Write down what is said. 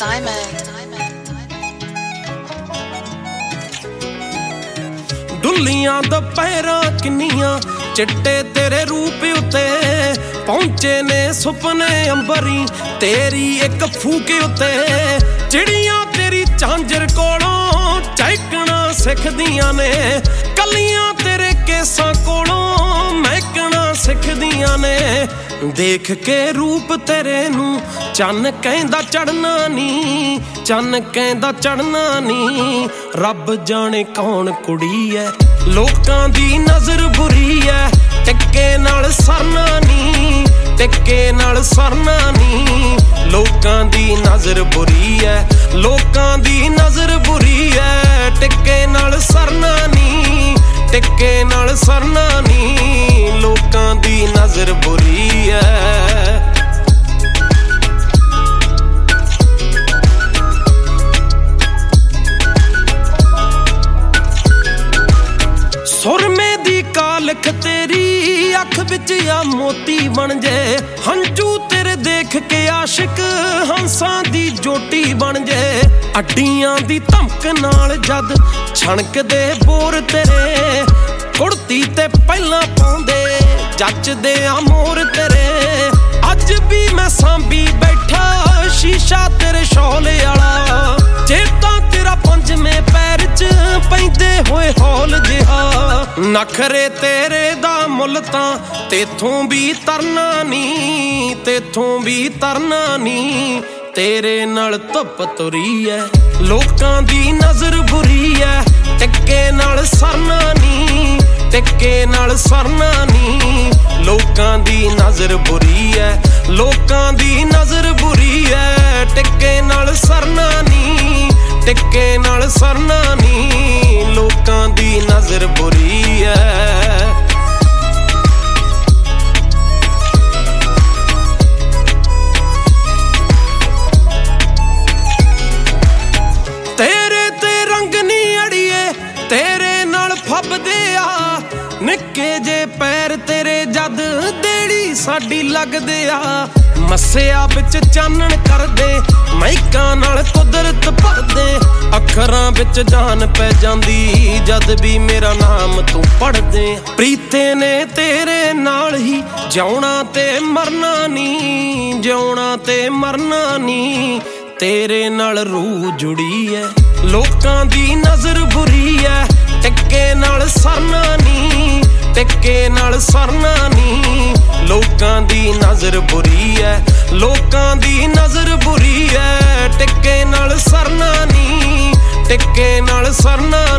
ਡੁੱਲੀਆਂ ਦੁਪਹਿਰਾਂ ਕਿੰਨੀਆਂ ਚਿੱਟੇ ਤੇਰੇ ਰੂਪ ਉਤੇ ਪਹੁੰਚੇ ਨੇ ਸੁਪਨੇ ਅੰਬਰੀ ਤੇਰੀ ਇੱਕ ਫੂਕ ਉਤੇ ਚਿੜੀਆਂ ਤੇਰੀ ਝਾਂਜਰ ਕੋਲੋਂ ਚਹਿਕਣਾ ਸਿੱਖਦੀਆਂ ਨੇ ਕੱਲੀਆਂ ਤੇਰੇ ਕੇਸਾਂ ਕੋਲੋਂ ਮਹਿਕਣਾ ਸਿੱਖਦੀਆਂ ਨੇ ਦੇਖ ਕੇ ਰੂਪ ਤੇਰੇ ਨੂੰ ਚੰਨ ਕਹਿੰਦਾ ਚੜਨਾ ਨੀ ਚੰਨ ਕਹਿੰਦਾ ਚੜਨਾ ਨੀ ਰੱਬ ਜਾਣੇ ਕੌਣ ਕੁੜੀ ਐ ਲੋਕਾਂ ਦੀ ਨਜ਼ਰ ਬੁਰੀ ਐ ਟਿੱਕੇ ਨਾਲ ਸਰਨਾ ਨੀ ਟਿੱਕੇ ਨਾਲ ਸਰਨਾ ਨੀ ਲੋਕਾਂ ਦੀ ਨਜ਼ਰ ਬੁਰੀ ਐ ਲੋਕਾਂ ਦੀ ਨਜ਼ਰ ਬੁਰੀ ਐ ਟਿੱਕੇ ਨਾਲ ਸਰਨਾ ਨੀ ਟਿੱਕੇ ਨਾਲ ਸਰਨਾ ਨੀ ਲੋਕਾਂ ਦੀ ਨਜ਼ਰ ਬੁਰੀ ਐ ਸੁਰਮੇ ਦੀ ਕਾਲਖ ਤੇਰੀ ਅੱਖ ਵਿੱਚ ਆ ਮੋਤੀ ਬਣ ਜੇ ਹੰਝੂ ਤੇਰੇ ਦੇਖ ਕੇ ਆਸ਼ਿਕ ਹੰਸਾਂ ਦੀ ਜੋਟੀ ਬਣ ਜੇ ਅੱਡੀਆਂ ਦੀ ਧਮਕ ਨਾਲ ਜਦ ਛਣਕਦੇ ਬੋਰ ਤੇਰੇ ਕੁੜਤੀ ਤੇ ਪਹਿਲਾਂ ਪਾਉਂਦੇ ਜੱਚਦੇ ਆ ਮੋਰ ਤੇਰੇ ਅੱਜ ਵੀ ਮੈਂ ਸਾਂਭੀ ਬੈਠਾ ਸ਼ੀਸ਼ਾ ਤੇਰੇ ਸ਼ੌਲੇ ਵਾਲਾ ਜੇ ਤਾਂ ਤੇਰਾ ਪੰਜਵੇਂ ਪੈਰ 'ਚ ਪੈਂਦੇ ਹੋਏ ਹੌਲ ਜਿਹਾ ਨਖਰੇ ਤੇਰੇ ਦਾ ਮੁੱਲ ਤਾਂ ਤੇਥੋਂ ਵੀ ਤਰਨਾ ਨੀ ਤੇਥੋਂ ਵੀ ਤਰਨਾ ਨੀ ਤੇਰੇ ਨਾਲ ਧੁੱਪ ਤੁਰੀ ਐ ਲੋਕਾਂ ਦੀ ਨਜ਼ਰ ਬੁਰੀ ਐ ਟਿੱਕੇ ਨਾਲ ਸਰਨਾ ਨੀ ਟਿੱਕੇ ਨਾਲ ਸਰਨਾ ਨੀ ਲੋਕਾਂ ਦੀ ਨਜ਼ਰ ਬੁਰੀ ਐ ਲੋਕਾਂ ਦੀ ਨਜ਼ਰ ਬੁਰੀ ਐ ਟਿੱਕੇ ਨਾਲ ਸਰਨਾ ਨੀ ਟਿੱਕੇ ਨਾਲ ਸਰਨਾ ਨੀ ਲੋਕਾਂ ਦੀ ਨਜ਼ਰ ਬੁਰੀ ਐ ਤੇਰੇ ਤੇ ਰੰਗ ਨੀ ਅੜੀਏ ਤੇਰੇ ਨਾਲ ਫੱਬਦੇ ਆ ਨਿੱਕੇ ਜੇ ਪੈਰ ਤੇਰੇ ਜਦ ਦੇੜੀ ਸਾਡੀ ਲੱਗਦੇ ਆ ਮੱਸਿਆ ਵਿੱਚ ਚਾਨਣ ਕਰਦੇ ਮਹਿਕਾਂ ਨਾਲ ਕੁਦਰਤ ਭਰਦੇ ਅੱਖਰਾਂ ਵਿੱਚ ਜਾਨ ਪੈ ਜਾਂਦੀ ਜਦ ਵੀ ਮੇਰਾ ਨਾਮ ਤੂੰ ਪੜ੍ਹਦੇ ਪ੍ਰੀਤੇ ਨੇ ਤੇਰੇ ਨਾਲ ਹੀ ਜਿਉਣਾ ਤੇ ਮਰਨਾ ਨੀ ਜਿਉਣਾ ਤੇ ਮਰਨਾ ਨੀ ਤੇਰੇ ਨਾਲ ਰੂਹ ਜੁੜੀ ਐ ਲੋਕਾਂ ਦੀ ਨਜ਼ਰ ਬੁਰੀ ਐ ਟਿੱਕੇ ਨਾਲ ਸਰਨਾ ਨੀ ਟਿੱਕੇ ਨਾਲ ਸਰਨਾ ਨੀ ਲੋਕਾਂ ਦੀ ਨਜ਼ਰ ਬੁਰੀ ਐ ਲੋਕਾਂ ਦੀ ਨਜ਼ਰ ਬੁਰੀ ਐ ਟਿੱਕੇ ਨਾਲ ਸਰਨਾ ਨੀ ਟਿੱਕੇ ਨਾਲ ਸਰਨਾ